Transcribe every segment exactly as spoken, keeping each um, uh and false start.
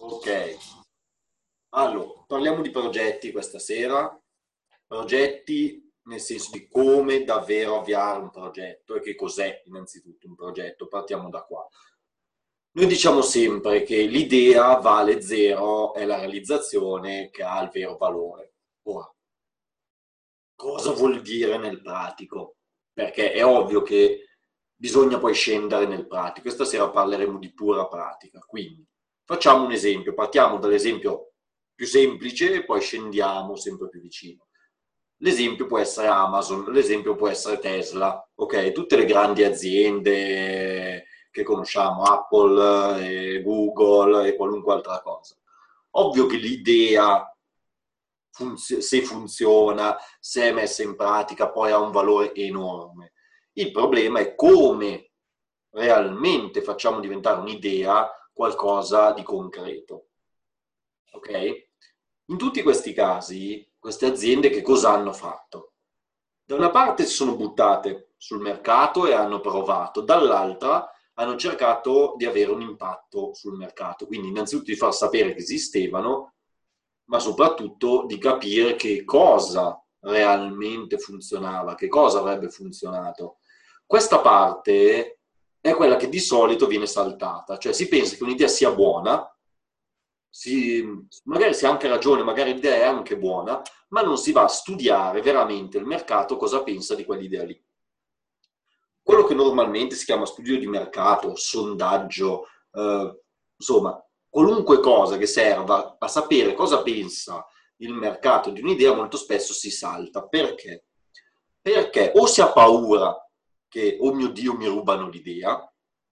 Ok, allora parliamo di progetti questa sera. Progetti nel senso di come davvero avviare un progetto e che cos'è innanzitutto un progetto. Partiamo da qua. Noi diciamo sempre che l'idea vale zero, è la realizzazione che ha il vero valore. Ora, cosa vuol dire nel pratico? Perché è ovvio che bisogna poi scendere nel pratico e stasera parleremo di pura pratica. Quindi facciamo un esempio, partiamo dall'esempio più semplice e poi scendiamo sempre più vicino. L'esempio può essere Amazon, l'esempio può essere Tesla, ok? Tutte le grandi aziende che conosciamo, Apple, e Google e qualunque altra cosa. Ovvio che l'idea, funzio- se funziona, se è messa in pratica, poi ha un valore enorme. Il problema è come realmente facciamo diventare un'idea qualcosa di concreto. Ok? In tutti questi casi, queste aziende che cosa hanno fatto? Da una parte si sono buttate sul mercato e hanno provato, dall'altra hanno cercato di avere un impatto sul mercato, quindi innanzitutto di far sapere che esistevano, ma soprattutto di capire che cosa realmente funzionava, che cosa avrebbe funzionato. Questa parte è quella che di solito viene saltata, cioè si pensa che un'idea sia buona, si, magari si ha anche ragione, magari l'idea è anche buona, ma non si va a studiare veramente il mercato cosa pensa di quell'idea lì. Quello che normalmente si chiama studio di mercato, sondaggio, eh, insomma, qualunque cosa che serva a sapere cosa pensa il mercato di un'idea, molto spesso si salta. Perché? Perché o si ha paura che, oh mio Dio, mi rubano l'idea,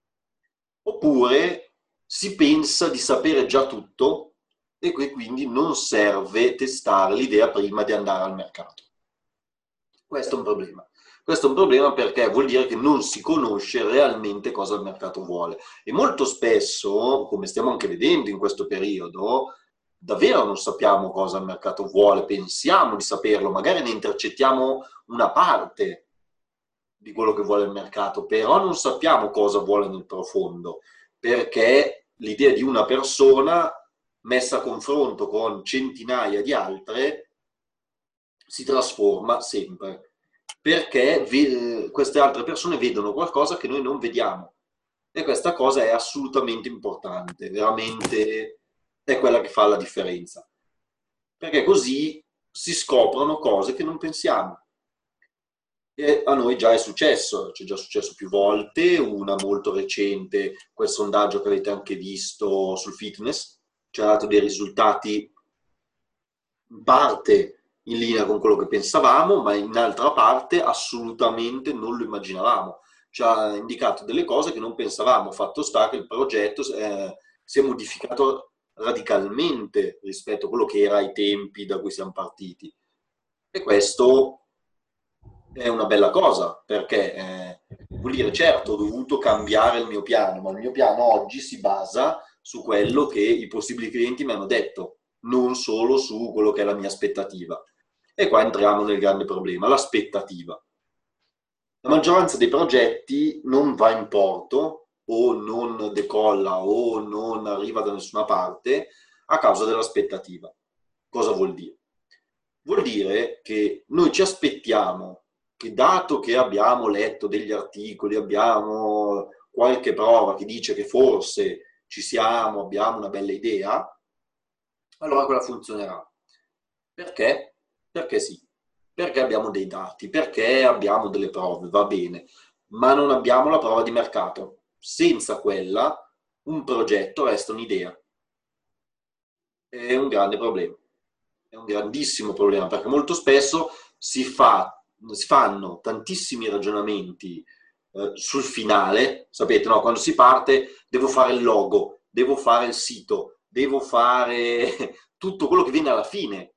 oppure si pensa di sapere già tutto e quindi non serve testare l'idea prima di andare al mercato. Questo è un problema. Questo è un problema perché vuol dire che non si conosce realmente cosa il mercato vuole. E molto spesso, come stiamo anche vedendo in questo periodo, davvero non sappiamo cosa il mercato vuole, pensiamo di saperlo, magari ne intercettiamo una parte di quello che vuole il mercato, però non sappiamo cosa vuole nel profondo, perché l'idea di una persona messa a confronto con centinaia di altre si trasforma sempre, perché ve- queste altre persone vedono qualcosa che noi non vediamo e questa cosa è assolutamente importante, veramente è quella che fa la differenza, perché così si scoprono cose che non pensiamo. E a noi già è successo, ci è già successo più volte, una molto recente, quel sondaggio che avete anche visto sul fitness, ci ha dato dei risultati in parte in linea con quello che pensavamo, ma in altra parte assolutamente non lo immaginavamo. Ci ha indicato delle cose che non pensavamo, fatto sta che il progetto eh, si è modificato radicalmente rispetto a quello che era ai tempi da cui siamo partiti. E questo è una bella cosa, perché eh, vuol dire, certo, ho dovuto cambiare il mio piano, ma il mio piano oggi si basa su quello che i possibili clienti mi hanno detto, non solo su quello che è la mia aspettativa. E qua entriamo nel grande problema, l'aspettativa. La maggioranza dei progetti non va in porto o non decolla o non arriva da nessuna parte a causa dell'aspettativa. Cosa vuol dire? Vuol dire che noi ci aspettiamo che, dato che abbiamo letto degli articoli, abbiamo qualche prova che dice che forse ci siamo, abbiamo una bella idea, allora quella funzionerà. Perché? Perché sì, perché abbiamo dei dati, perché abbiamo delle prove, va bene, ma non abbiamo la prova di mercato. Senza quella, un progetto resta un'idea. È un grande problema, è un grandissimo problema, perché molto spesso si, fa, si fanno tantissimi ragionamenti eh, sul finale, sapete, no? Quando si parte devo fare il logo, devo fare il sito, devo fare tutto quello che viene alla fine,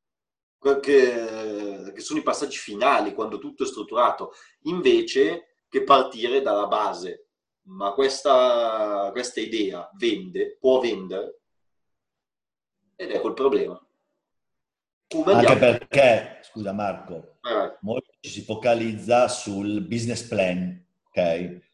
che, che sono i passaggi finali, quando tutto è strutturato, invece che partire dalla base. Ma questa, questa idea vende, può vendere, ed ecco il problema. Come Anche andiamo? perché, scusa Marco, Eh, molto ci si focalizza sul business plan, ok?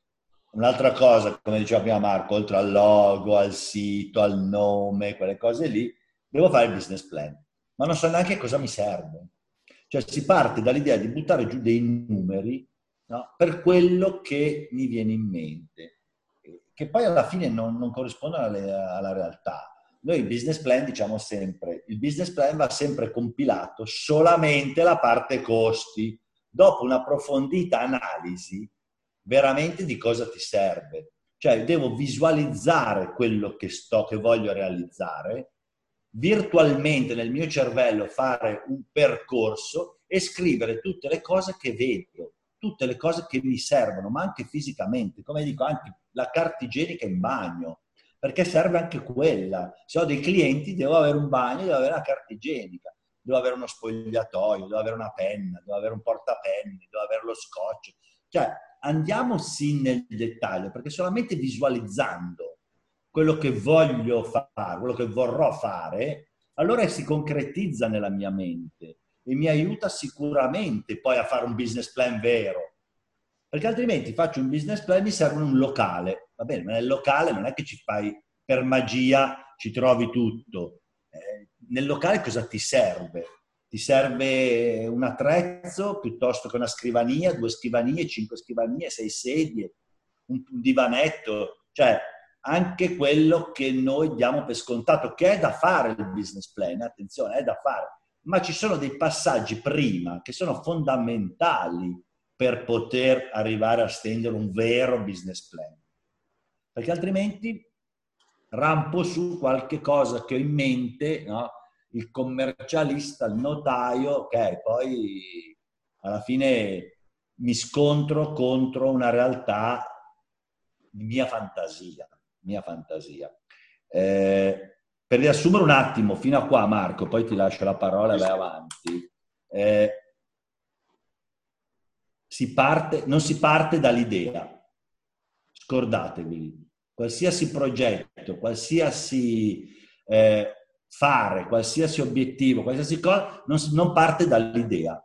un'altra cosa, come diceva prima Marco, oltre al logo, al sito, al nome, quelle cose lì, devo fare il business plan, ma non so neanche cosa mi serve. Cioè si parte dall'idea di buttare giù dei numeri, no? Per quello che mi viene in mente, che poi alla fine non, non corrispondono alle- alla realtà. Noi il business plan diciamo sempre, il business plan va sempre compilato solamente la parte costi, dopo un'approfondita analisi veramente di cosa ti serve. Cioè devo visualizzare quello che sto, che voglio realizzare, virtualmente nel mio cervello fare un percorso e scrivere tutte le cose che vedo, tutte le cose che mi servono, ma anche fisicamente, come dico, anche la carta igienica in bagno, perché serve anche quella. Se ho dei clienti devo avere un bagno, devo avere una carta igienica, devo avere uno spogliatoio, devo avere una penna, devo avere un portapenni, devo avere lo scotch. Cioè andiamo sì nel dettaglio, perché solamente visualizzando quello che voglio fare, quello che vorrò fare, allora si concretizza nella mia mente e mi aiuta sicuramente poi a fare un business plan vero. Perché altrimenti faccio un business plan, mi serve un locale. Va bene, ma nel locale non è che ci fai per magia, ci trovi tutto. Eh, nel locale cosa ti serve? Ti serve un attrezzo piuttosto che una scrivania, due scrivanie, cinque scrivanie, sei sedie, un, un divanetto, cioè anche quello che noi diamo per scontato, che è da fare il business plan, attenzione, è da fare, ma ci sono dei passaggi prima che sono fondamentali per poter arrivare a stendere un vero business plan. Perché altrimenti rampo su qualche cosa che ho in mente, no? Il commercialista, il notaio, ok, poi alla fine mi scontro contro una realtà di mia fantasia, mia fantasia. Eh, per riassumere un attimo, fino a qua Marco, poi ti lascio la parola e vai avanti. Eh, si parte, non si parte dall'idea, scordatevi, qualsiasi progetto, qualsiasi eh, fare, qualsiasi obiettivo, qualsiasi cosa, non, non parte dall'idea,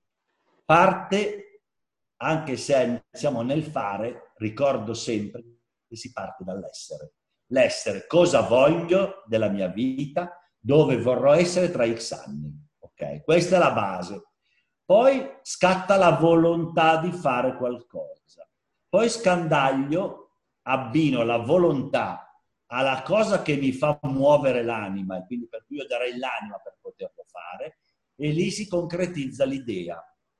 parte, anche se siamo nel fare, ricordo sempre che si parte dall'essere. L'essere, cosa voglio della mia vita, dove vorrò essere tra X anni. Ok? Questa è la base. Poi scatta la volontà di fare qualcosa. Poi scandaglio, abbino la volontà alla cosa che mi fa muovere l'anima, e quindi per cui io darei l'anima per poterlo fare, e lì si concretizza l'idea.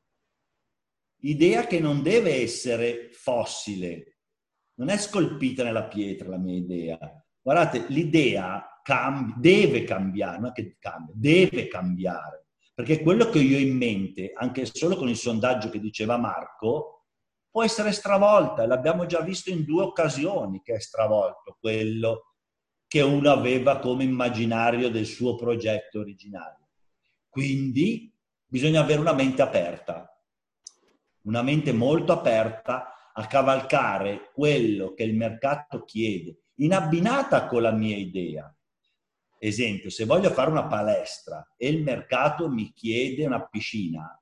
Idea che non deve essere fossile, non è scolpita nella pietra la mia idea. Guardate, l'idea cam- deve cambiare, non è che cambia, deve cambiare. Perché quello che io ho in mente, anche solo con il sondaggio che diceva Marco, può essere stravolta. L'abbiamo già visto in due occasioni che è stravolto quello che uno aveva come immaginario del suo progetto originario. Quindi bisogna avere una mente aperta, una mente molto aperta a cavalcare quello che il mercato chiede, in abbinata con la mia idea. Esempio, se voglio fare una palestra e il mercato mi chiede una piscina,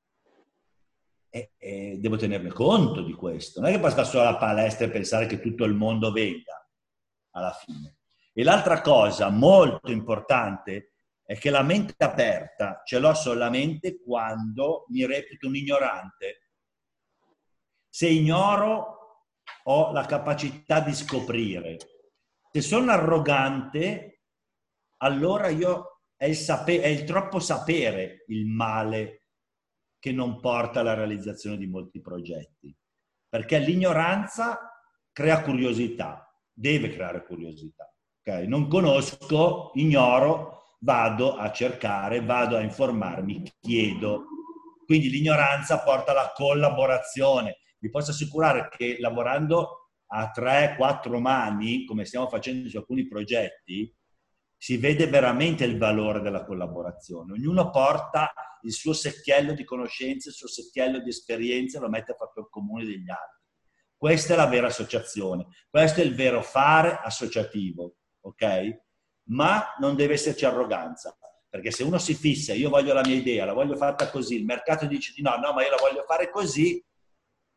eh, eh, devo tenerne conto di questo. Non è che basta solo la palestra e pensare che tutto il mondo venga alla fine. E l'altra cosa molto importante è che la mente aperta ce l'ho solamente quando mi reputo un ignorante. Se ignoro, ho la capacità di scoprire. Se sono arrogante, allora io è il, sape- è il troppo sapere il male che non porta alla realizzazione di molti progetti. Perché l'ignoranza crea curiosità, deve creare curiosità. Okay? Non conosco, ignoro, vado a cercare, vado a informarmi, chiedo. Quindi l'ignoranza porta alla collaborazione. Vi posso assicurare che lavorando a tre quattro mani, come stiamo facendo su alcuni progetti, si vede veramente il valore della collaborazione. Ognuno porta il suo secchiello di conoscenze, il suo secchiello di esperienze e lo mette a fatto comune degli altri. Questa è la vera associazione, questo è il vero fare associativo, ok? Ma non deve esserci arroganza, perché se uno si fissa, io voglio la mia idea, la voglio fatta così, il mercato dice di no, no, ma io la voglio fare così,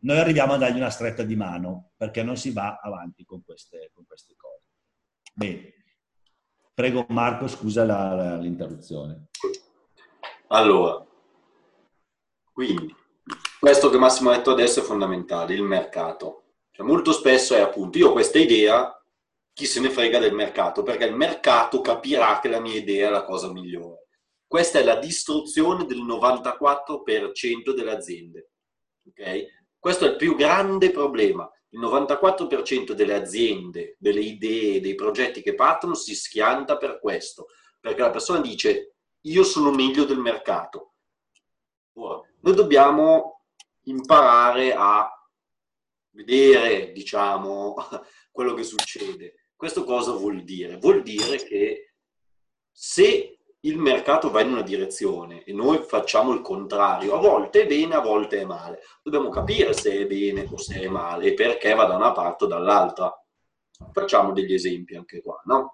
noi arriviamo a dargli una stretta di mano, perché non si va avanti con queste, con queste cose. Bene. Prego Marco, scusa la, la, l'interruzione. Allora, quindi, questo che Massimo ha detto adesso è fondamentale, il mercato. Cioè, molto spesso è appunto, io ho questa idea, chi se ne frega del mercato, perché il mercato capirà che la mia idea è la cosa migliore. Questa è la distruzione del novantaquattro per cento delle aziende. Okay? Questo è il più grande problema. Il novantaquattro per cento delle aziende, delle idee, dei progetti che partono si schianta per questo, perché la persona dice io sono meglio del mercato. Ora, noi dobbiamo imparare a vedere, diciamo, quello che succede. Questo cosa vuol dire? Vuol dire che se il mercato va in una direzione e noi facciamo il contrario, a volte è bene, a volte è male. Dobbiamo capire se è bene o se è male e perché va da una parte o dall'altra. Facciamo degli esempi anche qua, no?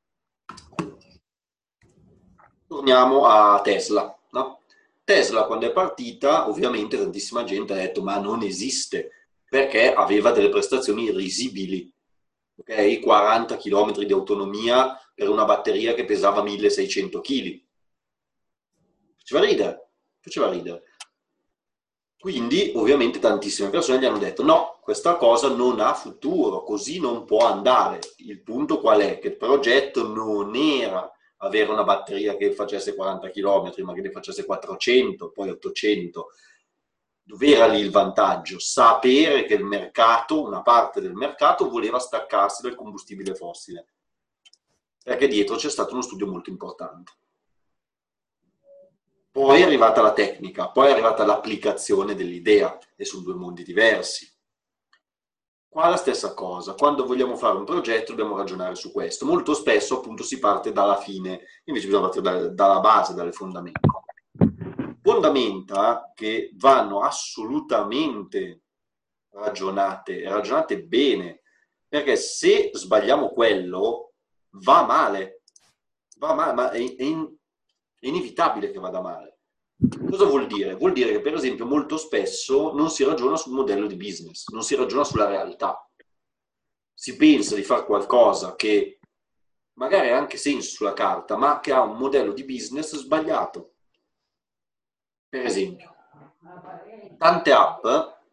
Torniamo a Tesla, no? Tesla quando è partita, ovviamente tantissima gente ha detto ma non esiste, perché aveva delle prestazioni risibili. Okay? quaranta chilometri di autonomia per una batteria che pesava milleseicento chili. Faceva ridere, faceva ridere. Quindi, ovviamente, tantissime persone gli hanno detto no, questa cosa non ha futuro, così non può andare. Il punto qual è? Che il progetto non era avere una batteria che facesse quaranta chilometri, ma che ne facesse quattrocento, poi ottocento. Dov'era lì il vantaggio? Sapere che il mercato, una parte del mercato, voleva staccarsi dal combustibile fossile. Perché dietro c'è stato uno studio molto importante. Poi è arrivata la tecnica, poi è arrivata l'applicazione dell'idea, e sono due mondi diversi. Qua la stessa cosa, quando vogliamo fare un progetto dobbiamo ragionare su questo. Molto spesso appunto si parte dalla fine, invece bisogna partire dalla base, dalle fondamenta. Fondamenta che vanno assolutamente ragionate, ragionate bene, perché se sbagliamo quello va male, va male, ma è, è, in, è inevitabile che vada male. Cosa vuol dire? Vuol dire che per esempio molto spesso non si ragiona sul modello di business, non si ragiona sulla realtà. Si pensa di fare qualcosa che magari ha anche senso sulla carta, ma che ha un modello di business sbagliato. Per esempio, tante app,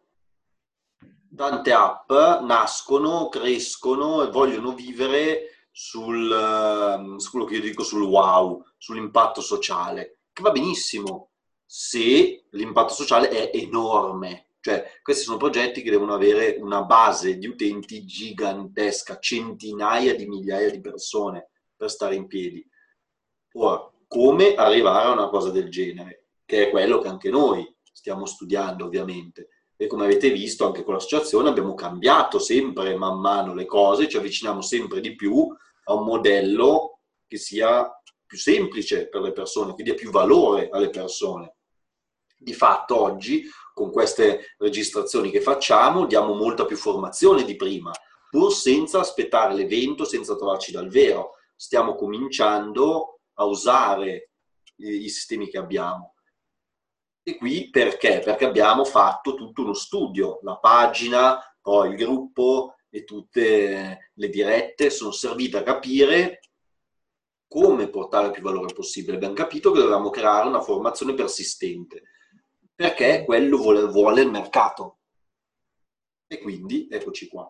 tante app nascono, crescono e vogliono vivere sul, su quello che io dico sul wow, sull'impatto sociale, che va benissimo se l'impatto sociale è enorme. Cioè, questi sono progetti che devono avere una base di utenti gigantesca, centinaia di migliaia di persone per stare in piedi. Ora, come arrivare a una cosa del genere? Che è quello che anche noi stiamo studiando, ovviamente. E come avete visto, anche con l'associazione abbiamo cambiato sempre man mano le cose, ci avviciniamo sempre di più a un modello che sia più semplice per le persone, che dia più valore alle persone. Di fatto oggi, con queste registrazioni che facciamo, diamo molta più formazione di prima, pur senza aspettare l'evento, senza trovarci dal vero. Stiamo cominciando a usare i, i sistemi che abbiamo. E qui perché? Perché abbiamo fatto tutto uno studio, la pagina, poi il gruppo e tutte le dirette sono servite a capire come portare più valore possibile. Abbiamo capito che dovevamo creare una formazione persistente, perché quello vuole, vuole il mercato. E quindi eccoci qua.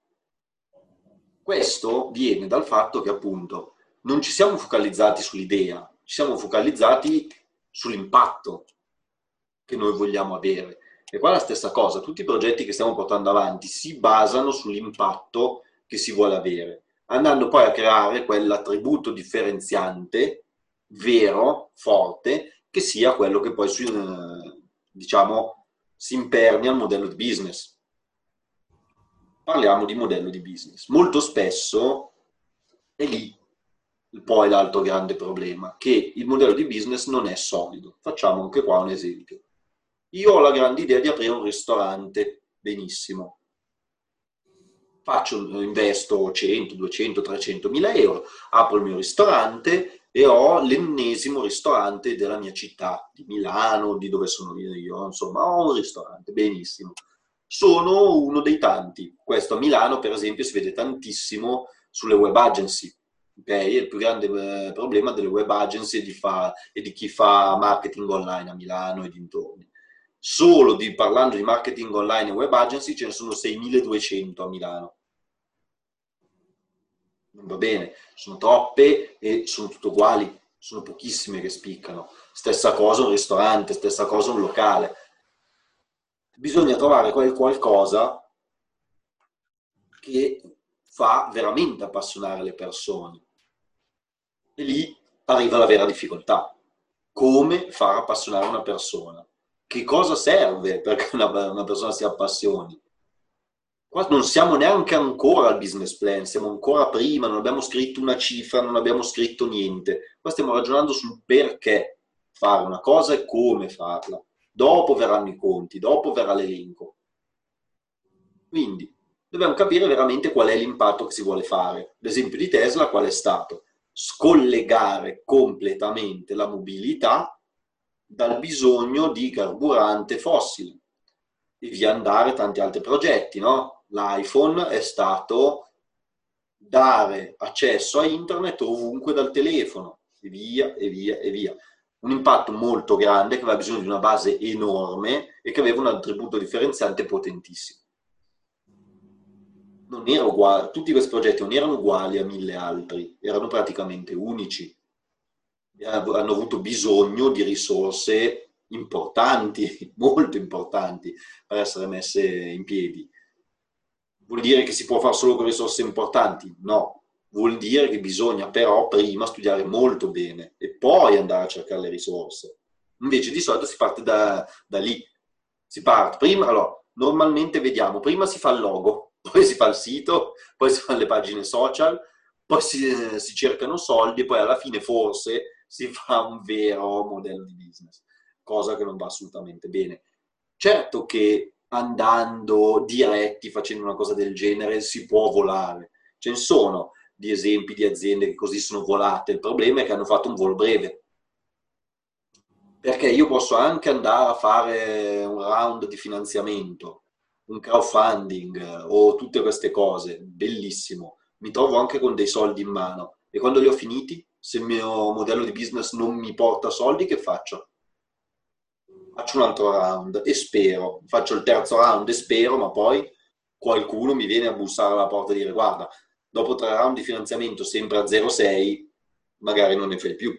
Questo viene dal fatto che appunto non ci siamo focalizzati sull'idea, ci siamo focalizzati sull'impatto che noi vogliamo avere. E qua è la stessa cosa, tutti i progetti che stiamo portando avanti si basano sull'impatto che si vuole avere, andando poi a creare quell'attributo differenziante, vero, forte, che sia quello che poi, diciamo, si impernia al modello di business. Parliamo di modello di business. Molto spesso è lì poi l'altro grande problema, che il modello di business non è solido. Facciamo anche qua un esempio. Io ho la grande idea di aprire un ristorante, benissimo. Faccio, investo cento, duecento, trecento mila euro, apro il mio ristorante e ho l'ennesimo ristorante della mia città, di Milano, di dove sono io, insomma, ho un ristorante, benissimo. Sono uno dei tanti. Questo a Milano, per esempio, si vede tantissimo sulle web agency. Okay? Il più grande eh, problema delle web agency e di, fa, e di chi fa marketing online a Milano e dintorni. Solo di, parlando di marketing online e web agency ce ne sono seimiladuecento a Milano. Non va bene, sono troppe e sono tutte uguali, sono pochissime che spiccano. Stessa cosa un ristorante, stessa cosa un locale. Bisogna trovare quel qualcosa che fa veramente appassionare le persone. E lì arriva la vera difficoltà. Come far appassionare una persona? Che cosa serve perché una, una persona si appassioni? Qua non siamo neanche ancora al business plan, siamo ancora prima, non abbiamo scritto una cifra, non abbiamo scritto niente. Qua stiamo ragionando sul perché fare una cosa e come farla. Dopo verranno i conti, dopo verrà l'elenco. Quindi dobbiamo capire veramente qual è l'impatto che si vuole fare. L'esempio di Tesla qual è stato? Scollegare completamente la mobilità dal bisogno di carburante fossile e via andare tanti altri progetti, no? L'iPhone è stato dare accesso a internet ovunque dal telefono e via e via e via. Un impatto molto grande che aveva bisogno di una base enorme e che aveva un attributo differenziante potentissimo. Non era uguale, tutti questi progetti non erano uguali a mille altri, erano praticamente unici. E hanno avuto bisogno di risorse importanti, molto importanti, per essere messe in piedi. Vuol dire che si può fare solo con risorse importanti? No. Vuol dire che bisogna però prima studiare molto bene e poi andare a cercare le risorse. Invece di solito si parte da, da lì. Si parte prima, allora, normalmente vediamo, prima si fa il logo, poi si fa il sito, poi si fanno le pagine social, poi si, eh, si cercano soldi e poi alla fine forse si fa un vero modello di business, cosa che non va assolutamente bene. Certo che andando diretti, facendo una cosa del genere, si può volare. Ce ne sono di esempi di aziende che così sono volate. Il problema è che hanno fatto un volo breve. Perché io posso anche andare a fare un round di finanziamento, un crowdfunding o tutte queste cose, bellissimo. Mi trovo anche con dei soldi in mano. E quando li ho finiti, se il mio modello di business non mi porta soldi, che faccio? Faccio un altro round e spero, faccio il terzo round e spero, ma poi qualcuno mi viene a bussare alla porta e dire guarda, dopo tre round di finanziamento sempre a zero virgola sei, magari non ne fai più.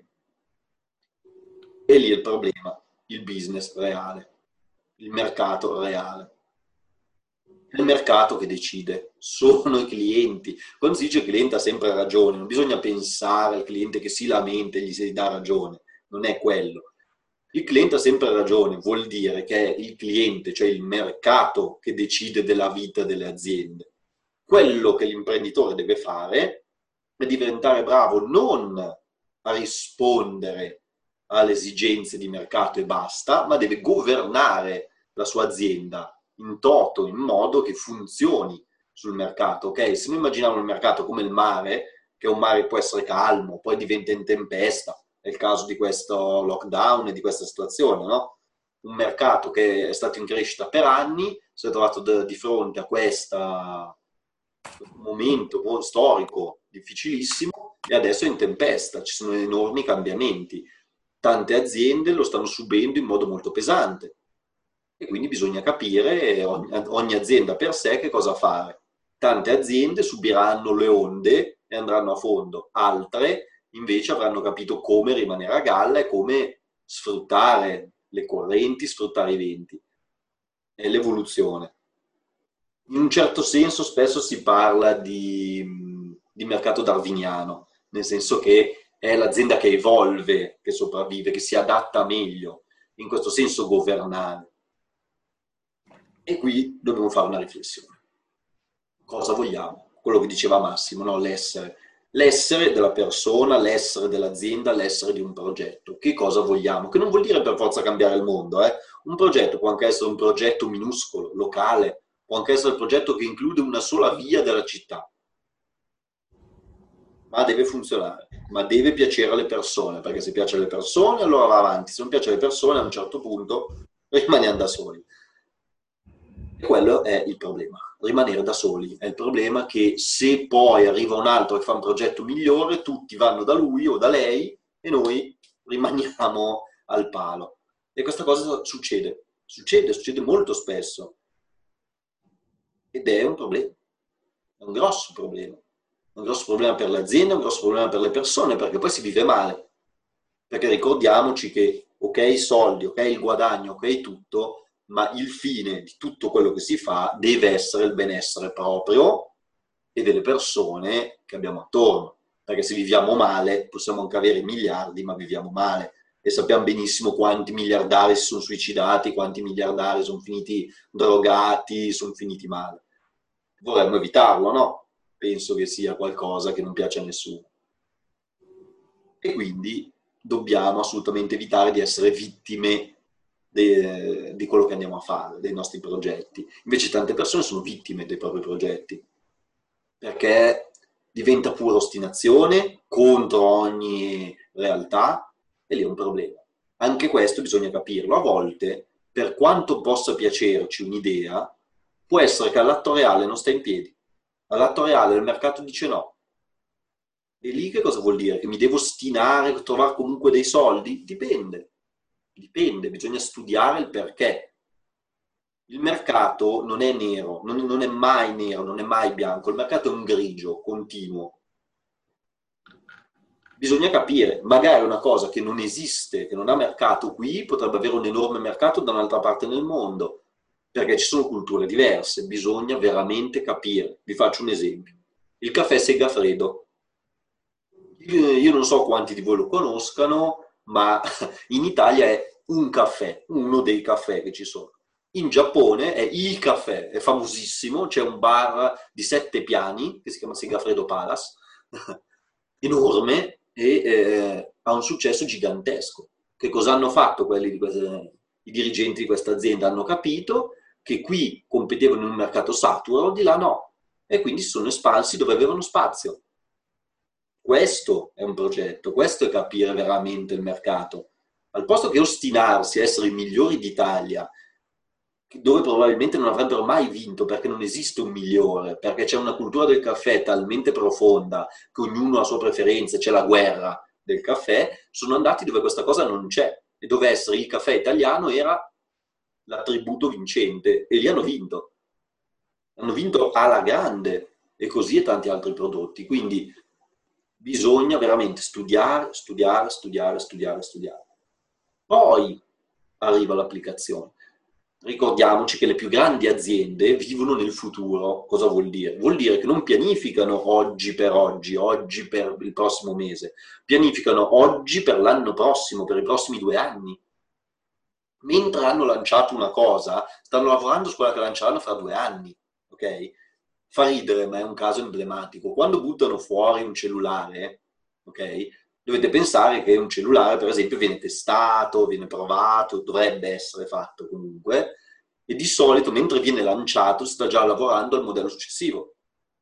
E lì è il problema, il business reale, il mercato reale. È il mercato che decide, sono i clienti. Quando si dice il cliente ha sempre ragione, non bisogna pensare al cliente che si lamenta e gli si dà ragione, non è quello. Il cliente ha sempre ragione, vuol dire che è il cliente, cioè il mercato, che decide della vita delle aziende. Quello che l'imprenditore deve fare è diventare bravo non a rispondere alle esigenze di mercato e basta, ma deve governare la sua azienda in toto, in modo che funzioni sul mercato. Ok? Se noi immaginiamo il mercato come il mare, che un mare può essere calmo, poi diventa in tempesta, è il caso di questo lockdown e di questa situazione, no? Un mercato che è stato in crescita per anni, si è trovato di fronte a questa, questo momento storico difficilissimo e adesso è in tempesta, ci sono enormi cambiamenti. Tante aziende lo stanno subendo in modo molto pesante e quindi bisogna capire ogni, ogni azienda per sé che cosa fare. Tante aziende subiranno le onde e andranno a fondo, altre invece avranno capito come rimanere a galla e come sfruttare le correnti, sfruttare i venti. È l'evoluzione. In un certo senso spesso si parla di, di mercato darwiniano, nel senso che è l'azienda che evolve, che sopravvive, che si adatta meglio, in questo senso governare. E qui dobbiamo fare una riflessione. Cosa vogliamo? Quello che diceva Massimo, no? L'essere. L'essere della persona, l'essere dell'azienda, l'essere di un progetto. Che cosa vogliamo? Che non vuol dire per forza cambiare il mondo. Eh? Un progetto può anche essere un progetto minuscolo, locale, può anche essere il progetto che include una sola via della città. Ma deve funzionare, ma deve piacere alle persone, perché se piace alle persone allora va avanti, se non piace alle persone a un certo punto rimaniamo da soli. E quello è il problema, rimanere da soli. È il problema che se poi arriva un altro che fa un progetto migliore, tutti vanno da lui o da lei e noi rimaniamo al palo. E questa cosa succede, succede, succede molto spesso. Ed è un problema, è un grosso problema. Un grosso problema per l'azienda, un grosso problema per le persone, perché poi si vive male. Perché ricordiamoci che, ok, i soldi, ok, il guadagno, ok, tutto, ma il fine di tutto quello che si fa deve essere il benessere proprio e delle persone che abbiamo attorno. Perché se viviamo male, possiamo anche avere miliardi, ma viviamo male. E sappiamo benissimo quanti miliardari si sono suicidati, quanti miliardari sono finiti drogati, sono finiti male. Vorremmo evitarlo, no? Penso che sia qualcosa che non piace a nessuno. E quindi dobbiamo assolutamente evitare di essere vittime de, di quello che andiamo a fare, dei nostri progetti. Invece tante persone sono vittime dei propri progetti, perché diventa pura ostinazione contro ogni realtà e lì è un problema. Anche questo bisogna capirlo. A volte, per quanto possa piacerci un'idea, può essere che all'atto reale non sta in piedi. All'atto reale il mercato dice no. E lì che cosa vuol dire? Che mi devo ostinare, trovare comunque dei soldi? Dipende, dipende, bisogna studiare il perché. Il mercato non è nero, non, non è mai nero, non è mai bianco, il mercato è un grigio continuo. Bisogna capire, magari una cosa che non esiste, che non ha mercato qui, potrebbe avere un enorme mercato da un'altra parte nel mondo, perché ci sono culture diverse, bisogna veramente capire. Vi faccio un esempio. Il caffè Segafredo. Io non so quanti di voi lo conoscano, ma in Italia è un caffè, uno dei caffè che ci sono. In Giappone è il caffè, è famosissimo, c'è un bar di sette piani che si chiama Segafredo Palace, enorme, e eh, ha un successo gigantesco. Che cosa hanno fatto quelli di queste, i dirigenti di questa azienda? Hanno capito che qui competevano in un mercato saturo, di là no, e quindi si sono espansi dove avevano spazio. Questo è un progetto, questo è capire veramente il mercato. Al posto che ostinarsi a essere i migliori d'Italia, dove probabilmente non avrebbero mai vinto perché non esiste un migliore, perché c'è una cultura del caffè talmente profonda che ognuno ha la sua preferenza, c'è la guerra del caffè, sono andati dove questa cosa non c'è e dove essere il caffè italiano era l'attributo vincente e lì hanno vinto. Hanno vinto alla grande e così e tanti altri prodotti. Quindi bisogna veramente studiare, studiare, studiare, studiare, studiare. Poi arriva l'applicazione. Ricordiamoci che le più grandi aziende vivono nel futuro. Cosa vuol dire? Vuol dire che non pianificano oggi per oggi, oggi per il prossimo mese. Pianificano oggi per l'anno prossimo, per i prossimi due anni. Mentre hanno lanciato una cosa, stanno lavorando su quella che lanceranno fra due anni. Ok? Fa ridere, ma è un caso emblematico. Quando buttano fuori un cellulare, ok, dovete pensare che un cellulare, per esempio, viene testato, viene provato, dovrebbe essere fatto comunque, e di solito, mentre viene lanciato, si sta già lavorando al modello successivo.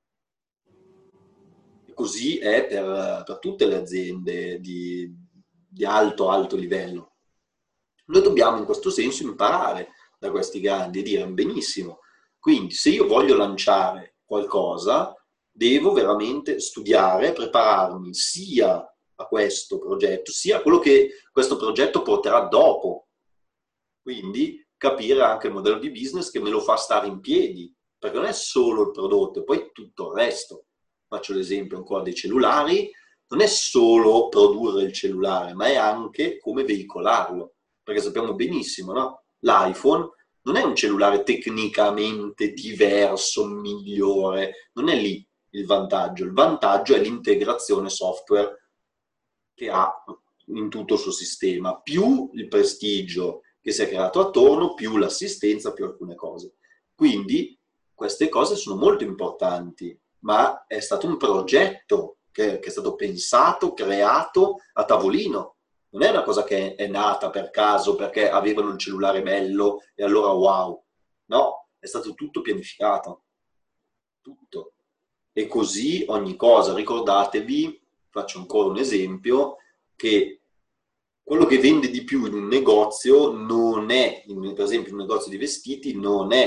E così è per, per tutte le aziende di, di alto, alto livello. Noi dobbiamo in questo senso imparare da questi grandi e dire benissimo. Quindi se io voglio lanciare qualcosa, devo veramente studiare, prepararmi sia a questo progetto, sia a quello che questo progetto porterà dopo. Quindi capire anche il modello di business che me lo fa stare in piedi, perché non è solo il prodotto, poi tutto il resto. Faccio l'esempio ancora dei cellulari, non è solo produrre il cellulare, ma è anche come veicolarlo, perché sappiamo benissimo, no? L'iPhone non è un cellulare tecnicamente diverso, migliore, non è lì il vantaggio. Il vantaggio è l'integrazione software che ha in tutto il suo sistema, più il prestigio che si è creato attorno, più l'assistenza, più alcune cose. Quindi queste cose sono molto importanti, ma è stato un progetto che, che è stato pensato, creato a tavolino. Non è una cosa che è nata per caso perché avevano il cellulare bello e allora wow. No, è stato tutto pianificato. Tutto. E così ogni cosa. Ricordatevi, faccio ancora un esempio, che quello che vende di più in un negozio non è, per esempio in un negozio di vestiti, non è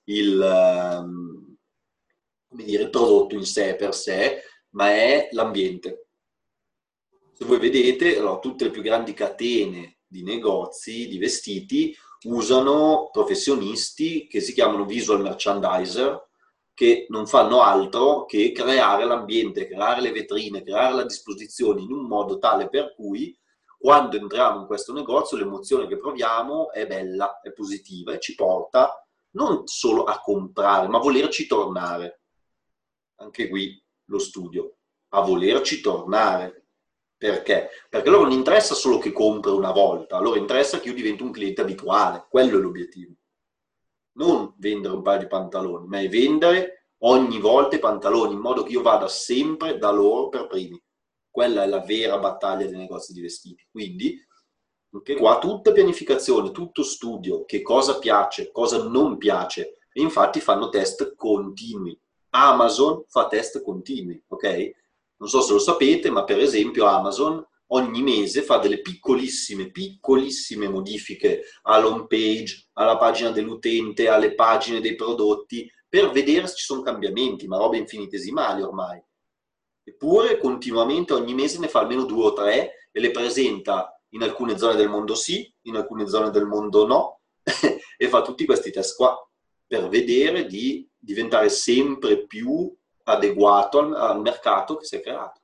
il, um, come dire, il prodotto in sé per sé, ma è l'ambiente. Se voi vedete, allora, tutte le più grandi catene di negozi, di vestiti, usano professionisti che si chiamano visual merchandiser, che non fanno altro che creare l'ambiente, creare le vetrine, creare la disposizione in un modo tale per cui quando entriamo in questo negozio l'emozione che proviamo è bella, è positiva e ci porta non solo a comprare, ma a volerci tornare. Anche qui lo studio, a volerci tornare. Perché? Perché a loro non interessa solo che compri una volta, a loro interessa che io diventi un cliente abituale, quello è l'obiettivo. Non vendere un paio di pantaloni, ma è vendere ogni volta i pantaloni in modo che io vada sempre da loro per primi. Quella è la vera battaglia dei negozi di vestiti. Quindi, anche qua, tutta pianificazione, tutto studio, che cosa piace, cosa non piace, e infatti fanno test continui. Amazon fa test continui, ok? Non so se lo sapete, ma per esempio Amazon ogni mese fa delle piccolissime, piccolissime modifiche all'home page, alla pagina dell'utente, alle pagine dei prodotti, per vedere se ci sono cambiamenti, ma robe infinitesimali ormai. Eppure continuamente ogni mese ne fa almeno due o tre e le presenta in alcune zone del mondo sì, in alcune zone del mondo no, e fa tutti questi test qua per vedere di diventare sempre più adeguato al, al mercato che si è creato.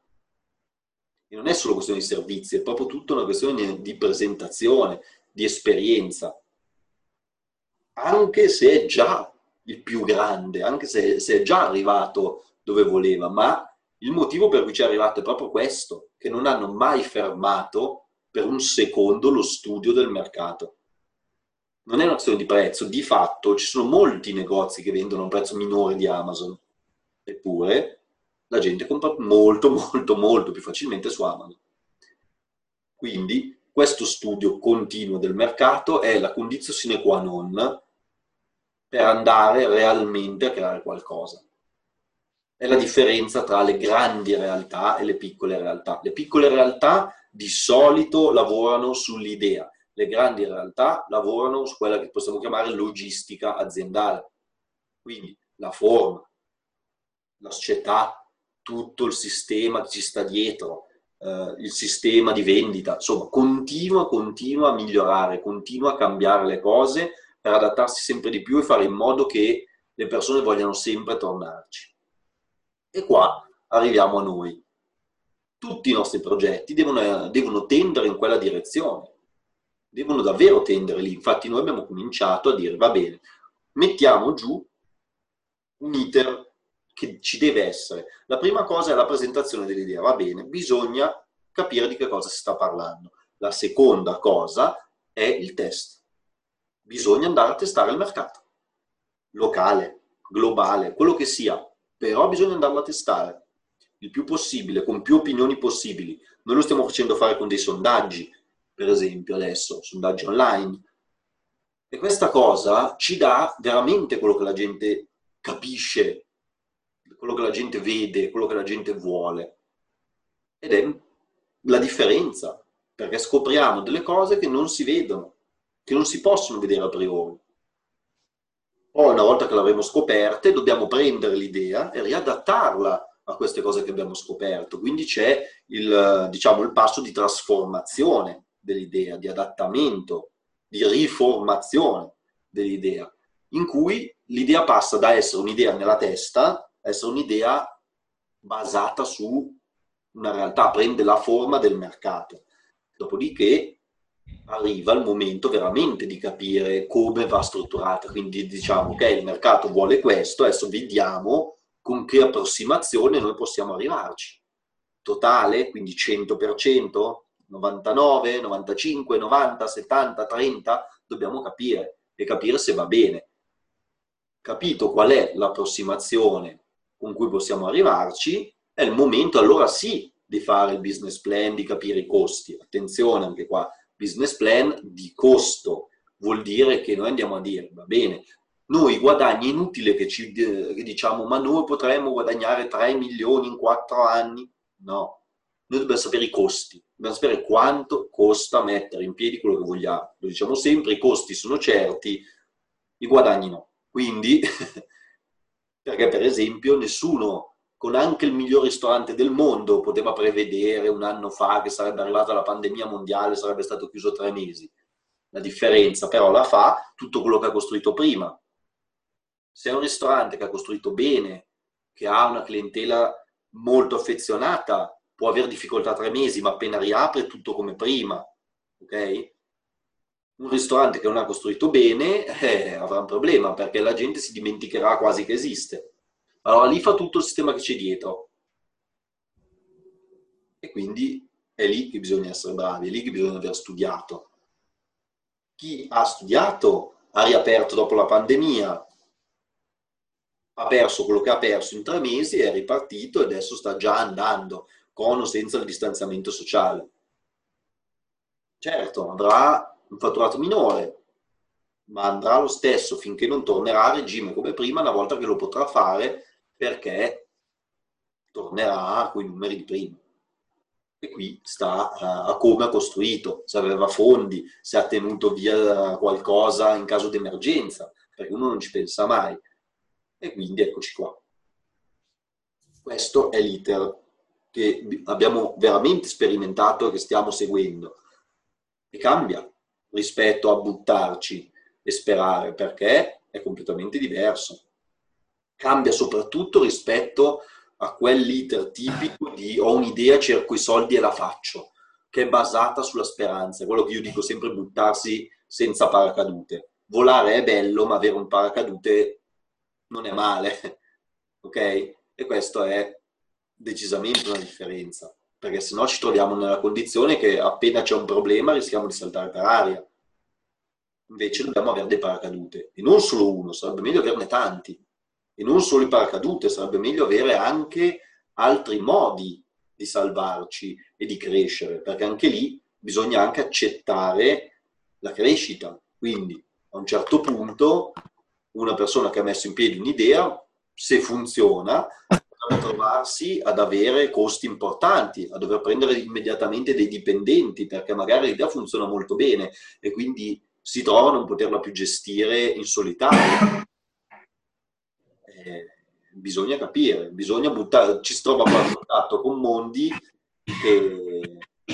E non è solo questione di servizi, è proprio tutta una questione di presentazione, di esperienza. Anche se è già il più grande, anche se, se è già arrivato dove voleva, ma il motivo per cui ci è arrivato è proprio questo, che non hanno mai fermato per un secondo lo studio del mercato. Non è una questione di prezzo, di fatto ci sono molti negozi che vendono a un prezzo minore di Amazon, eppure la gente compra molto, molto, molto più facilmente su Amazon. Quindi questo studio continuo del mercato è la condizione sine qua non per andare realmente a creare qualcosa. È la differenza tra le grandi realtà e le piccole realtà. Le piccole realtà di solito lavorano sull'idea, le grandi realtà lavorano su quella che possiamo chiamare logistica aziendale. Quindi la forma, la società, tutto il sistema che ci sta dietro, eh, il sistema di vendita, insomma, continua, continua a migliorare, continua a cambiare le cose per adattarsi sempre di più e fare in modo che le persone vogliano sempre tornarci. E qua arriviamo a noi. Tutti i nostri progetti devono, devono tendere in quella direzione, devono davvero tendere lì. Infatti noi abbiamo cominciato a dire, va bene, mettiamo giù un iter che ci deve essere. La prima cosa è la presentazione dell'idea, va bene, bisogna capire di che cosa si sta parlando. La seconda cosa è il test. Bisogna andare a testare il mercato, locale, globale, quello che sia, però bisogna andarlo a testare il più possibile, con più opinioni possibili. Noi lo stiamo facendo fare con dei sondaggi, per esempio adesso, sondaggi online. E questa cosa ci dà veramente quello che la gente capisce, quello che la gente vede, quello che la gente vuole. Ed è la differenza, perché scopriamo delle cose che non si vedono, che non si possono vedere a priori. Poi, una volta che l'avremo scoperte, dobbiamo prendere l'idea e riadattarla a queste cose che abbiamo scoperto. Quindi c'è il, diciamo, il passo di trasformazione dell'idea, di adattamento, di riformazione dell'idea, in cui l'idea passa da essere un'idea nella testa a essere un'idea basata su una realtà, prende la forma del mercato. Dopodiché arriva il momento veramente di capire come va strutturata, quindi diciamo che okay, il mercato vuole questo, adesso vediamo con che approssimazione noi possiamo arrivarci. Totale, quindi cento per cento, novantanove, novantacinque, novanta, settanta, trenta, dobbiamo capire e capire se va bene. Capito qual è l'approssimazione con cui possiamo arrivarci, è il momento allora sì di fare il business plan, di capire i costi. Attenzione anche qua, business plan di costo vuol dire che noi andiamo a dire, va bene, noi guadagni, è inutile che ci che diciamo, ma noi potremmo guadagnare tre milioni in quattro anni. No, noi dobbiamo sapere i costi, dobbiamo sapere quanto costa mettere in piedi quello che vogliamo. Lo diciamo sempre, i costi sono certi, i guadagni no. Quindi, perché per esempio nessuno, con anche il miglior ristorante del mondo, poteva prevedere un anno fa che sarebbe arrivata la pandemia mondiale, sarebbe stato chiuso tre mesi. La differenza però la fa tutto quello che ha costruito prima. Se è un ristorante che ha costruito bene, che ha una clientela molto affezionata, può avere difficoltà tre mesi, ma appena riapre tutto come prima, ok? Un ristorante che non ha costruito bene eh, avrà un problema, perché la gente si dimenticherà quasi che esiste. Allora lì fa tutto il sistema che c'è dietro. E quindi è lì che bisogna essere bravi, è lì che bisogna aver studiato. Chi ha studiato ha riaperto dopo la pandemia, ha perso quello che ha perso in tre mesi, è ripartito e adesso sta già andando, con o senza il distanziamento sociale. Certo, avrà un fatturato minore, ma andrà lo stesso finché non tornerà a regime come prima, una volta che lo potrà fare, perché tornerà a quei numeri di prima. E qui sta uh, a come ha costruito, se aveva fondi, se ha tenuto via qualcosa in caso di emergenza, perché uno non ci pensa mai. E quindi eccoci qua. Questo è l'iter che abbiamo veramente sperimentato e che stiamo seguendo. E cambia rispetto a buttarci e sperare, perché è completamente diverso. Cambia soprattutto rispetto a quell'iter tipico di ho un'idea, cerco i soldi e la faccio, che è basata sulla speranza. Quello che io dico sempre, buttarsi senza paracadute. Volare è bello, ma avere un paracadute non è male, ok? E questo è decisamente una differenza, perché sennò ci troviamo nella condizione che appena c'è un problema rischiamo di saltare per aria. Invece dobbiamo avere dei paracadute, e non solo uno, sarebbe meglio averne tanti. E non solo i paracadute, sarebbe meglio avere anche altri modi di salvarci e di crescere, perché anche lì bisogna anche accettare la crescita. Quindi a un certo punto una persona che ha messo in piedi un'idea, se funziona, potrebbe trovarsi ad avere costi importanti, a dover prendere immediatamente dei dipendenti, perché magari l'idea funziona molto bene e quindi si trova a non poterla più gestire in solitario. Eh, bisogna capire, bisogna buttare, ci si trova poi a contatto con mondi che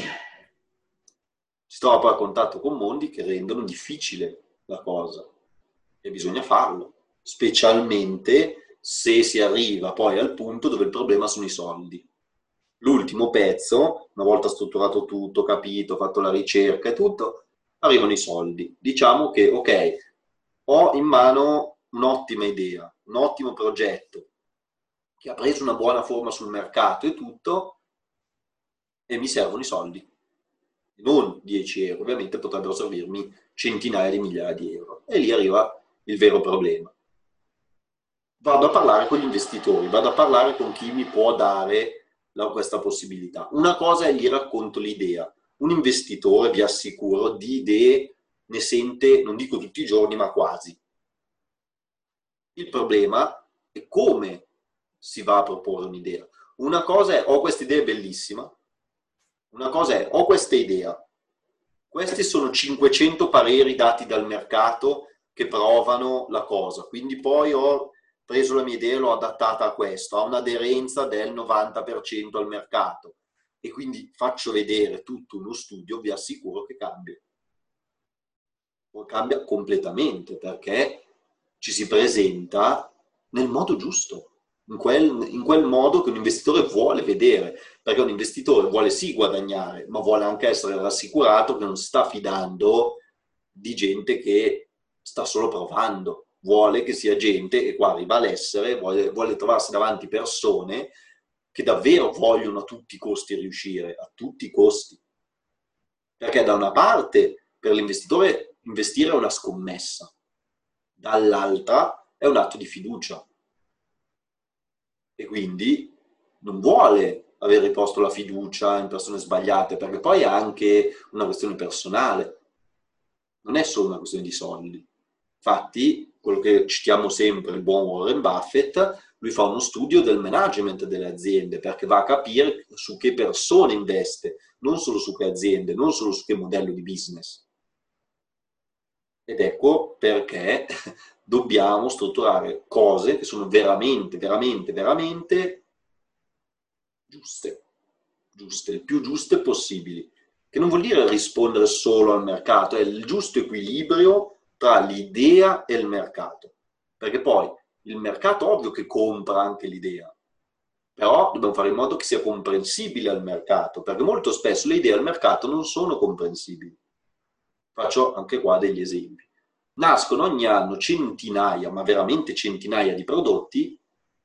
si trova poi a contatto con mondi che rendono difficile la cosa e bisogna farlo, specialmente se si arriva poi al punto dove il problema sono i soldi. L'ultimo pezzo, una volta strutturato tutto, capito, fatto la ricerca e tutto, arrivano i soldi. Diciamo che, ok, ho in mano un'ottima idea, un ottimo progetto, che ha preso una buona forma sul mercato e tutto, e mi servono i soldi. Non dieci euro, ovviamente potrebbero servirmi centinaia di migliaia di euro. E lì arriva il vero problema. Vado a parlare con gli investitori, vado a parlare con chi mi può dare la, questa possibilità. Una cosa è gli racconto l'idea. Un investitore, vi assicuro, di idee ne sente, non dico tutti i giorni, ma quasi. Il problema è come si va a proporre un'idea. Una cosa è ho questa idea bellissima, una cosa è ho questa idea. Questi sono cinquecento pareri dati dal mercato che provano la cosa, quindi poi ho preso la mia idea e l'ho adattata a questo, ha un'aderenza del novanta per cento al mercato e quindi faccio vedere tutto uno studio, vi assicuro che cambia. Cambia completamente perché ci si presenta nel modo giusto, in quel, in quel modo che un investitore vuole vedere, perché un investitore vuole sì guadagnare, ma vuole anche essere rassicurato che non si sta fidando di gente che sta solo provando, vuole che sia gente, e qua arriva l'essere, vuole, vuole trovarsi davanti persone che davvero vogliono a tutti i costi riuscire, a tutti i costi. Perché da una parte per l'investitore investire è una scommessa, dall'altra è un atto di fiducia. E quindi non vuole aver riposto la fiducia in persone sbagliate, perché poi è anche una questione personale, non è solo una questione di soldi. Infatti, quello che citiamo sempre, il buon Warren Buffett, lui fa uno studio del management delle aziende, perché va a capire su che persone investe, non solo su che aziende, non solo su che modello di business. Ed ecco perché dobbiamo strutturare cose che sono veramente, veramente, veramente giuste, giuste, il più giuste possibili, che non vuol dire rispondere solo al mercato, è il giusto equilibrio tra l'idea e il mercato, perché poi il mercato ovvio che compra anche l'idea, però dobbiamo fare in modo che sia comprensibile al mercato, perché molto spesso le idee al mercato non sono comprensibili. Faccio anche qua degli esempi. Nascono ogni anno centinaia, ma veramente centinaia di prodotti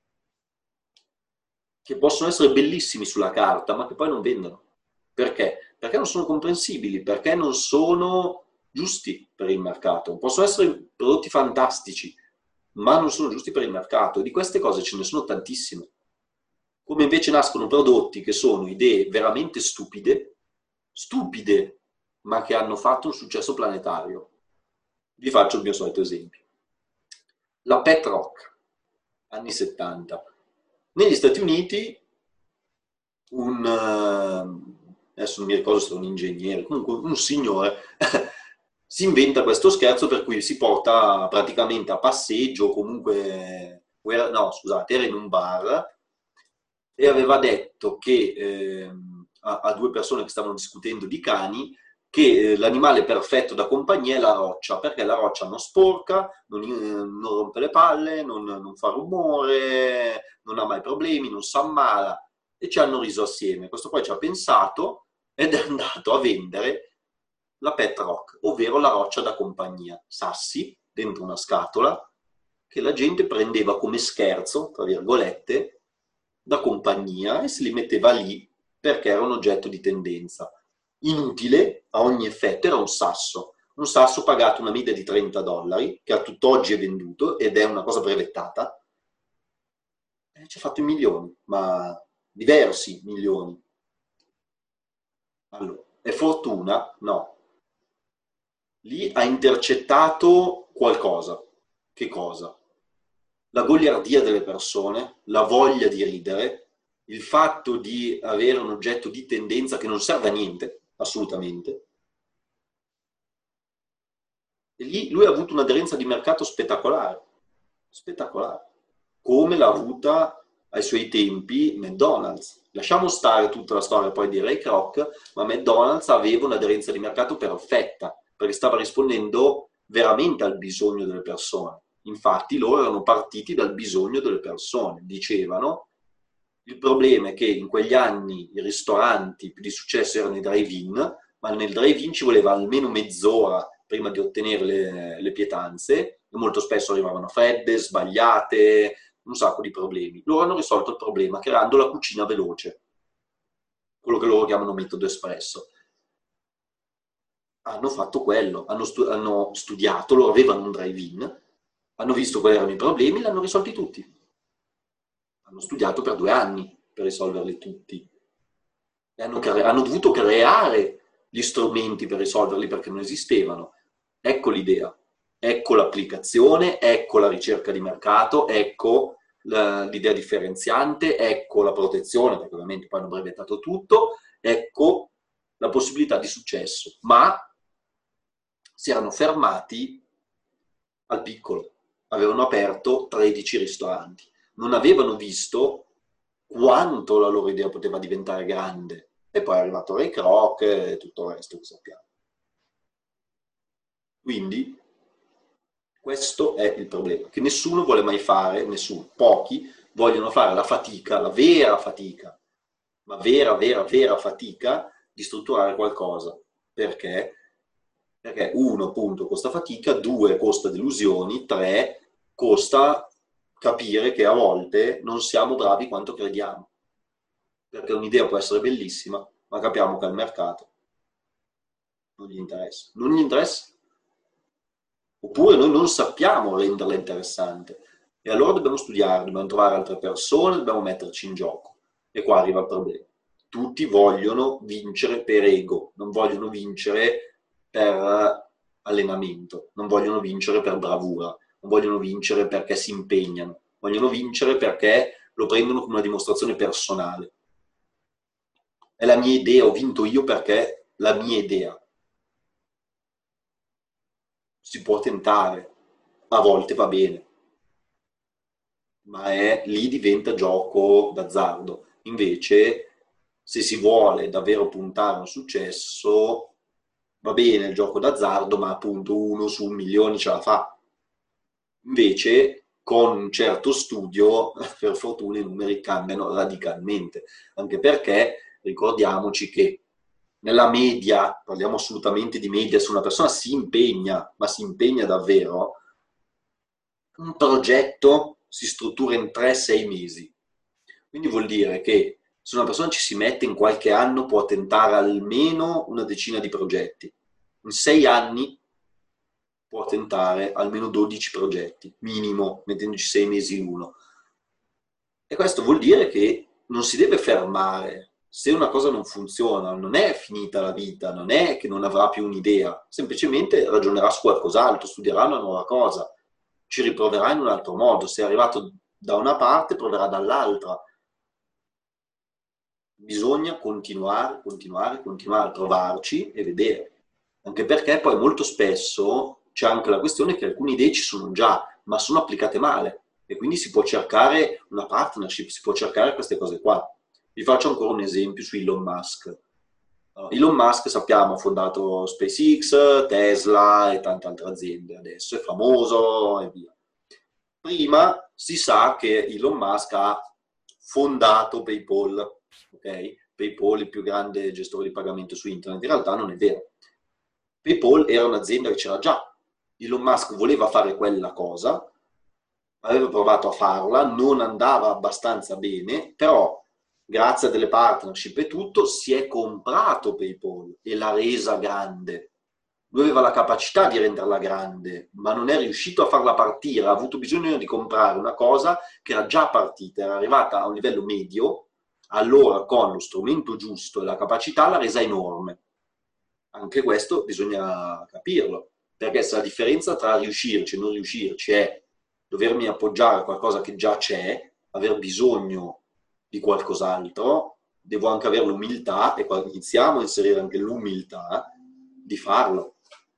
che possono essere bellissimi sulla carta, ma che poi non vendono. Perché? Perché non sono comprensibili, perché non sono giusti per il mercato. Possono essere prodotti fantastici, ma non sono giusti per il mercato. E di queste cose ce ne sono tantissime. Come invece nascono prodotti che sono idee veramente stupide, stupide, ma che hanno fatto un successo planetario. Vi faccio il mio solito esempio. La Pet Rock, anni settanta. Negli Stati Uniti un, adesso non mi ricordo se era un ingegnere, comunque un signore, si inventa questo scherzo per cui si porta praticamente a passeggio, comunque, no scusate, era in un bar e aveva detto che eh, a, a due persone che stavano discutendo di cani, che eh, l'animale perfetto da compagnia è la roccia, perché la roccia non sporca, non, non rompe le palle, non, non fa rumore, non ha mai problemi, non si ammala, e ci hanno riso assieme. Questo poi ci ha pensato ed è andato a vendere la Pet Rock, ovvero la roccia da compagnia, sassi dentro una scatola che la gente prendeva come scherzo, tra virgolette, da compagnia e se li metteva lì perché era un oggetto di tendenza. Inutile, a ogni effetto, era un sasso. Un sasso pagato una media di trenta dollari, che a tutt'oggi è venduto ed è una cosa brevettata, e ci ha fatto i milioni, ma diversi milioni. Allora, è fortuna? No. Lì ha intercettato qualcosa. Che cosa? La goliardia delle persone, la voglia di ridere, il fatto di avere un oggetto di tendenza che non serve a niente, assolutamente. E lì lui ha avuto un'aderenza di mercato spettacolare, spettacolare, come l'ha avuta ai suoi tempi McDonald's. Lasciamo stare tutta la storia poi di Ray Kroc, ma McDonald's aveva un'aderenza di mercato perfetta, perché stava rispondendo veramente al bisogno delle persone. Infatti loro erano partiti dal bisogno delle persone, dicevano il problema è che in quegli anni i ristoranti più di successo erano i drive-in, ma nel drive-in ci voleva almeno mezz'ora prima di ottenere le, le pietanze e molto spesso arrivavano fredde, sbagliate, un sacco di problemi. Loro hanno risolto il problema creando la cucina veloce, quello che loro chiamano metodo espresso. Hanno fatto quello, hanno, stu- hanno studiato, loro avevano un drive-in, hanno visto quali erano i problemi, li hanno risolti tutti. Hanno studiato per due anni per risolverli tutti. E hanno, cre- hanno dovuto creare gli strumenti per risolverli perché non esistevano. Ecco l'idea, ecco l'applicazione, ecco la ricerca di mercato, ecco la, l'idea differenziante, ecco la protezione, perché ovviamente poi hanno brevettato tutto, ecco la possibilità di successo. Ma si erano fermati al piccolo, avevano aperto tredici ristoranti, non avevano visto quanto la loro idea poteva diventare grande. E poi è arrivato Ray Kroc e tutto il resto che sappiamo. Quindi questo è il problema, che nessuno vuole mai fare, nessuno, pochi vogliono fare la fatica, la vera fatica, ma vera, vera, vera fatica di strutturare qualcosa. Perché? Perché uno, appunto, costa fatica, due, costa delusioni, tre, costa capire che a volte non siamo bravi quanto crediamo. Perché un'idea può essere bellissima, ma capiamo che al mercato non gli interessa. Non gli interessa. Oppure noi non sappiamo renderla interessante. E allora dobbiamo studiare, dobbiamo trovare altre persone, dobbiamo metterci in gioco. E qua arriva il problema. Tutti vogliono vincere per ego, non vogliono vincere per allenamento, non vogliono vincere per bravura, non vogliono vincere perché si impegnano, vogliono vincere perché lo prendono come una dimostrazione personale. È la mia idea, ho vinto io perché la mia idea. Si può tentare, a volte va bene, ma è, lì diventa gioco d'azzardo. Invece, se si vuole davvero puntare a un successo, va bene il gioco d'azzardo, ma appunto uno su un milione ce la fa. Invece, con un certo studio, per fortuna i numeri cambiano radicalmente, anche perché ricordiamoci che nella media, parliamo assolutamente di media, se una persona si impegna, ma si impegna davvero, un progetto si struttura in tre sei mesi. Quindi vuol dire che se una persona ci si mette in qualche anno può tentare almeno una decina di progetti. In sei anni può tentare almeno dodici progetti, minimo, mettendoci sei mesi l'uno. E questo vuol dire che non si deve fermare. Se una cosa non funziona, non è finita la vita, non è che non avrà più un'idea, semplicemente ragionerà su qualcos'altro, studierà una nuova cosa, ci riproverà in un altro modo. Se è arrivato da una parte, proverà dall'altra. Bisogna continuare, continuare, continuare a provarci e vedere. Anche perché poi molto spesso c'è anche la questione che alcune idee ci sono già, ma sono applicate male. E quindi si può cercare una partnership, si può cercare queste cose qua. Vi faccio ancora un esempio su Elon Musk. Uh, Elon Musk, sappiamo, ha fondato SpaceX, Tesla e tante altre aziende. Adesso è famoso e via. Prima si sa che Elon Musk ha fondato PayPal, ok? PayPal è il più grande gestore di pagamento su internet. In realtà non è vero. PayPal era un'azienda che c'era già. Elon Musk voleva fare quella cosa, aveva provato a farla, non andava abbastanza bene, però grazie a delle partnership e tutto si è comprato PayPal e l'ha resa grande. Lui aveva la capacità di renderla grande, ma non è riuscito a farla partire, ha avuto bisogno di comprare una cosa che era già partita, era arrivata a un livello medio, allora con lo strumento giusto e la capacità l'ha resa enorme. Anche questo bisogna capirlo, perché se la differenza tra riuscirci e non riuscirci è dovermi appoggiare a qualcosa che già c'è, aver bisogno di qualcos'altro, devo anche avere l'umiltà, e quando iniziamo a inserire anche l'umiltà, di farlo.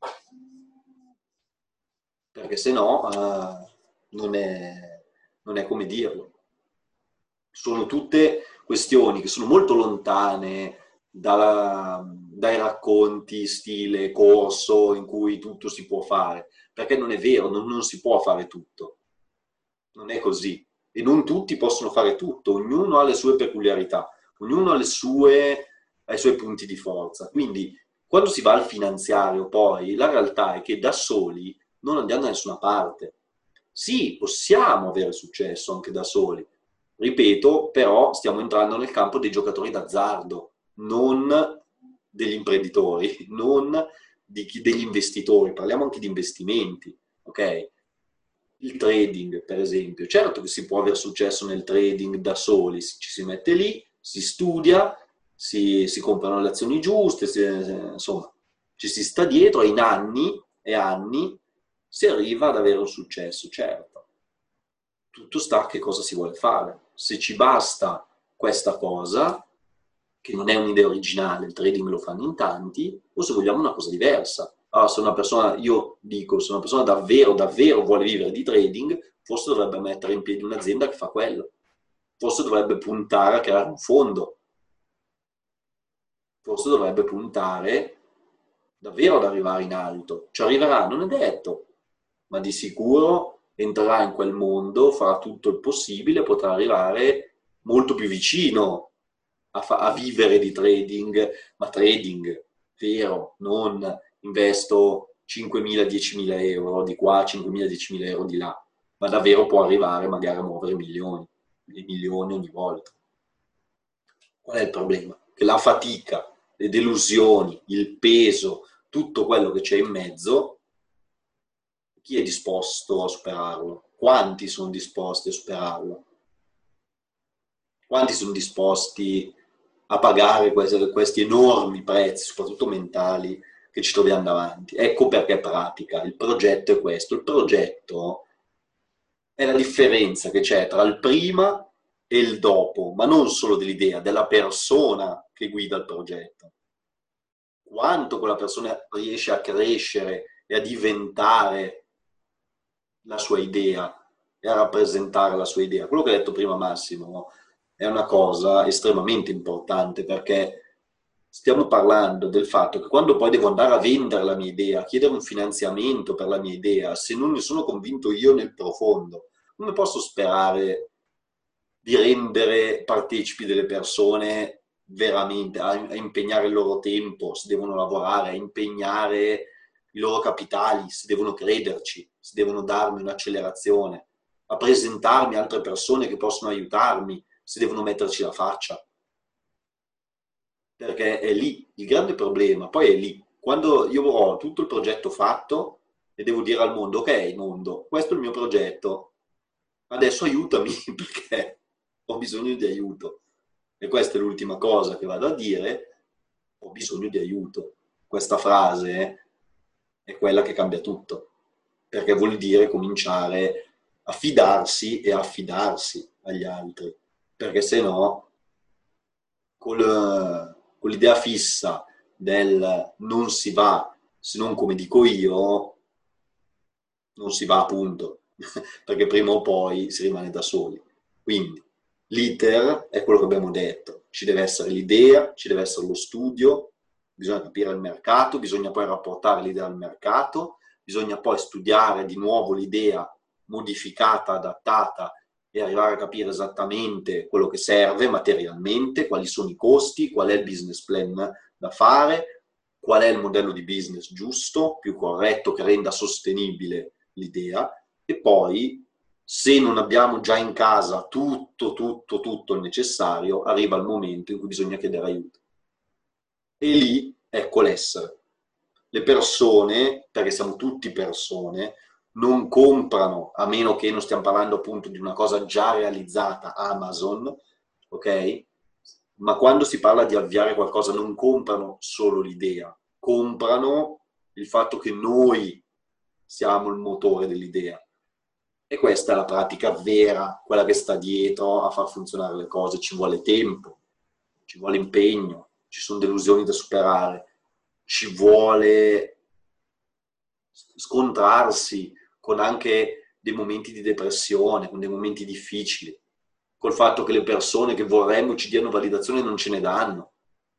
Perché se no eh, non, è, non è come dirlo. Sono tutte questioni che sono molto lontane dalla, dai racconti stile corso in cui tutto si può fare, perché non è vero, non, non si può fare tutto. Non è così. E non tutti possono fare tutto, ognuno ha le sue peculiarità, ognuno ha, le sue, ha i suoi punti di forza. Quindi, quando si va al finanziario, poi, la realtà è che da soli non andiamo da nessuna parte. Sì, possiamo avere successo anche da soli. Ripeto, però stiamo entrando nel campo dei giocatori d'azzardo, non degli imprenditori, non di chi, degli investitori. Parliamo anche di investimenti, ok? Il trading, per esempio. Certo che si può avere successo nel trading da soli, ci si mette lì, si studia, si, si comprano le azioni giuste, si, insomma, ci si sta dietro e in anni e anni si arriva ad avere un successo, certo. Tutto sta a che cosa si vuole fare. Se ci basta questa cosa, che non è un'idea originale, il trading lo fanno in tanti, o se vogliamo una cosa diversa. Allora, se una persona, io dico, se una persona davvero, davvero vuole vivere di trading, forse dovrebbe mettere in piedi un'azienda che fa quello. Forse dovrebbe puntare a creare un fondo. Forse dovrebbe puntare davvero ad arrivare in alto. Ci arriverà, non è detto, ma di sicuro entrerà in quel mondo, farà tutto il possibile, potrà arrivare molto più vicino a, fa- a vivere di trading, ma trading vero, non investo cinquemila diecimila euro di qua, cinquemila diecimila euro di là, ma davvero può arrivare magari a muovere milioni, milioni ogni volta. Qual è il problema? Che la fatica, le delusioni, il peso, tutto quello che c'è in mezzo, chi è disposto a superarlo? Quanti sono disposti a superarlo? Quanti sono disposti a pagare questi, questi enormi prezzi, soprattutto mentali, che ci troviamo davanti? Ecco perché è pratica. Il progetto è questo. Il progetto è la differenza che c'è tra il prima e il dopo, ma non solo dell'idea, della persona che guida il progetto. Quanto quella persona riesce a crescere e a diventare la sua idea e a rappresentare la sua idea. Quello che ha detto prima Massimo è una cosa estremamente importante, perché stiamo parlando del fatto che quando poi devo andare a vendere la mia idea, chiedere un finanziamento per la mia idea, se non ne sono convinto io nel profondo, come posso sperare di rendere partecipi delle persone veramente, a, a impegnare il loro tempo, se devono lavorare, a impegnare i loro capitali, se devono crederci, se devono darmi un'accelerazione, a presentarmi altre persone che possono aiutarmi, se devono metterci la faccia. Perché è lì il grande problema, poi è lì. Quando io ho tutto il progetto fatto e devo dire al mondo, ok mondo, questo è il mio progetto, adesso aiutami perché ho bisogno di aiuto. E questa è l'ultima cosa che vado a dire, ho bisogno di aiuto. Questa frase è quella che cambia tutto, perché vuol dire cominciare a fidarsi e affidarsi agli altri, perché se no, col, con l'idea fissa del non si va se non come dico io, non si va appunto, perché prima o poi si rimane da soli. Quindi l'iter è quello che abbiamo detto, ci deve essere l'idea, ci deve essere lo studio, bisogna capire il mercato, bisogna poi rapportare l'idea al mercato, bisogna poi studiare di nuovo l'idea modificata, adattata e arrivare a capire esattamente quello che serve materialmente, quali sono i costi, qual è il business plan da fare, qual è il modello di business giusto, più corretto, che renda sostenibile l'idea, e poi se non abbiamo già in casa tutto, tutto, tutto il necessario, arriva il momento in cui bisogna chiedere aiuto. E lì ecco l'essere. Le persone, perché siamo tutti persone, non comprano, a meno che non stiamo parlando appunto di una cosa già realizzata, Amazon, ok? Ma quando si parla di avviare qualcosa non comprano solo l'idea, comprano il fatto che noi siamo il motore dell'idea. E questa è la pratica vera, quella che sta dietro a far funzionare le cose. Ci vuole tempo, ci vuole impegno, ci sono delusioni da superare, ci vuole scontrarsi con anche dei momenti di depressione, con dei momenti difficili, col fatto che le persone che vorremmo ci diano validazione non ce ne danno.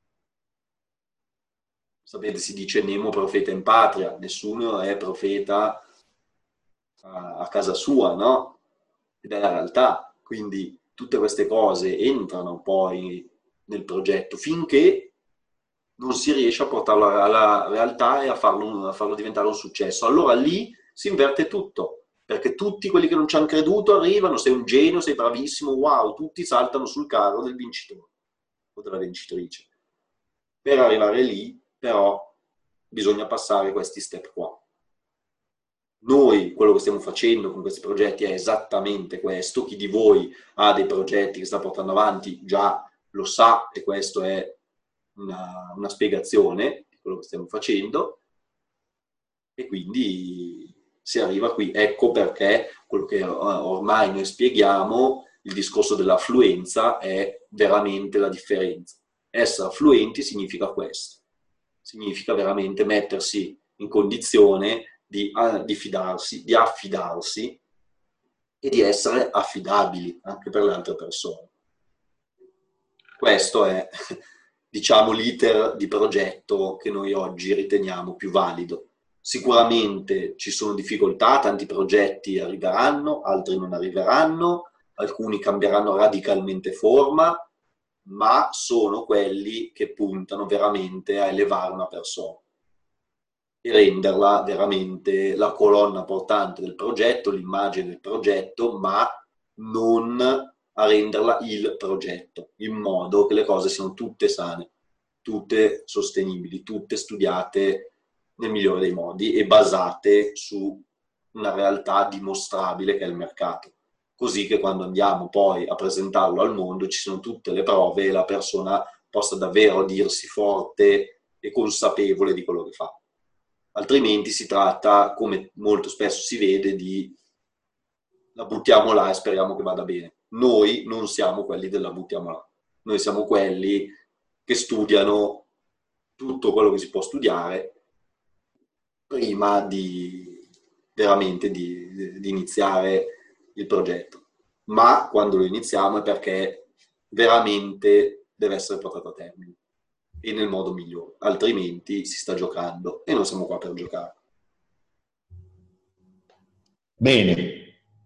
Sapete, si dice nemo profeta in patria, nessuno è profeta a, a casa sua, no? Ed è la realtà. Quindi tutte queste cose entrano poi nel progetto finché non si riesce a portarlo alla realtà e a farlo, a farlo diventare un successo. Allora lì si inverte tutto, perché tutti quelli che non ci hanno creduto arrivano, sei un genio, sei bravissimo, wow, tutti saltano sul carro del vincitore o della vincitrice. Per arrivare lì, però, bisogna passare questi step qua. Noi, quello che stiamo facendo con questi progetti è esattamente questo. Chi di voi ha dei progetti che sta portando avanti già lo sa, e questo è una, una spiegazione di quello che stiamo facendo, e quindi si arriva qui. Ecco perché quello che ormai noi spieghiamo, il discorso dell'affluenza, è veramente la differenza. Essere affluenti significa questo, significa veramente mettersi in condizione di, di fidarsi, di affidarsi e di essere affidabili anche per le altre persone. Questo è, diciamo, l'iter di progetto che noi oggi riteniamo più valido. Sicuramente ci sono difficoltà, tanti progetti arriveranno, altri non arriveranno, alcuni cambieranno radicalmente forma, ma sono quelli che puntano veramente a elevare una persona e renderla veramente la colonna portante del progetto, l'immagine del progetto, ma non a renderla il progetto, in modo che le cose siano tutte sane, tutte sostenibili, tutte studiate nel migliore dei modi e basate su una realtà dimostrabile che è il mercato. Così che quando andiamo poi a presentarlo al mondo ci sono tutte le prove e la persona possa davvero dirsi forte e consapevole di quello che fa. Altrimenti si tratta, come molto spesso si vede, di la buttiamo là e speriamo che vada bene. Noi non siamo quelli della buttiamo là. Noi siamo quelli che studiano tutto quello che si può studiare prima di veramente di, di, di iniziare il progetto, ma quando lo iniziamo è perché veramente deve essere portato a termine e nel modo migliore, altrimenti si sta giocando e non siamo qua per giocare. Bene.